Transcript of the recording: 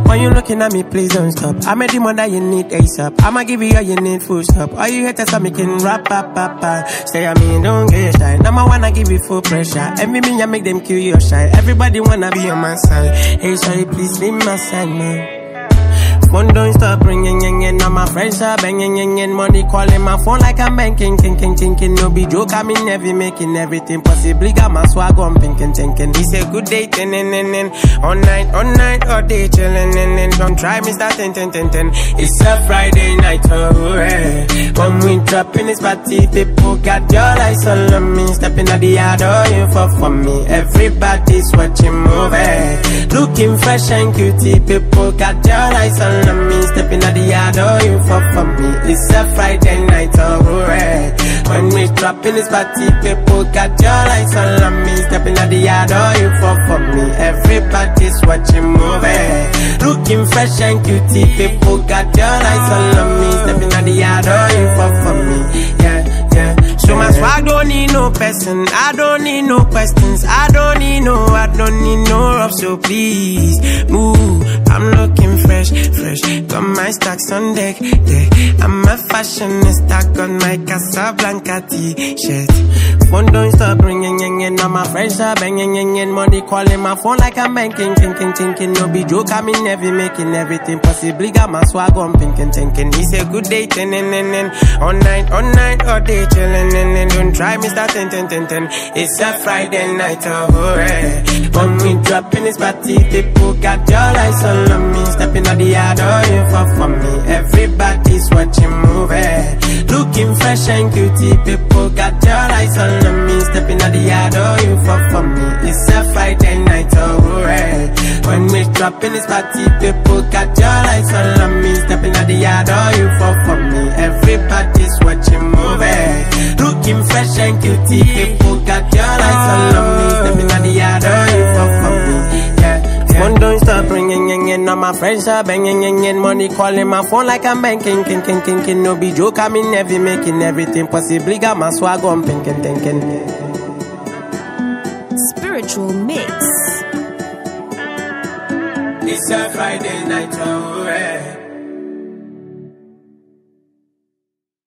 When you looking at me, please don't stop. I'm a demon that you need ASAP. I'ma give you all you need, full stop. All you haters are making rap, Say I mean, don't get shy. Now I wanna give you full pressure. Envy me, I make them kill your shine. Everybody wanna be on my side. Hey, sorry, please leave my side, man. Phone don't stop ringing, now my friends are banging, money calling my phone like I'm banking, thinking, no be joke, I mean heavy, making everything possibly, got my swag on, thinking. It's a good day, all night, all day, chilling, don't try me, start, ten. It's a Friday night, oh, hey. When we drop in this party, people got your eyes on me, stepping at the yard, oh, you for me, everybody's watching movie, looking fresh and cutie, people got your eyes on me, stepping at the yard, oh, you for me. It's a Friday night, oh, right. When we drop in this party, people got your eyes on me, stepping at the yard, oh, you for me. Everybody's watching movie, looking fresh and cutie, people got your eyes on me, stepping at the yard, oh, you for me. Yeah. So my swag don't need no person, I don't need no questions, I don't need no rough, so please move. I'm looking fresh, got my stacks on deck, yeah. I'm a fashionista, got my Casablanca t-shirt. Phone don't stop ringing, now my friends are banging, money calling my phone like I'm banking, thinking, no be joke, I mean heavy, making everything possibly, got my swag on, thinking. It's a good day, all night, all day, chilling, don't try me, start, ten. It's a Friday night, oh, hey. When we drop in this party, people got your eyes on me, stepping at the yard, oh, you for me. Everybody's watching movie, looking fresh and cutie, people got your eyes on me, stepping at the yard, oh, you for me. It's a Friday night, oh, right. When we drop in this party, people got your eyes on me, stepping at the yard, oh, you for me. Everybody's watching movie, looking fresh and cutie, people got your eyes on me, stepping at the yard, oh, you for me. Yeah. Phone don't stop ringing, now my friends are banging, money calling my phone like I'm banking, thinking, no be joke, I mean heavy, making everything possibly, got my swag on, thinking. Spiritual mix. It's a Friday night, oh, hey.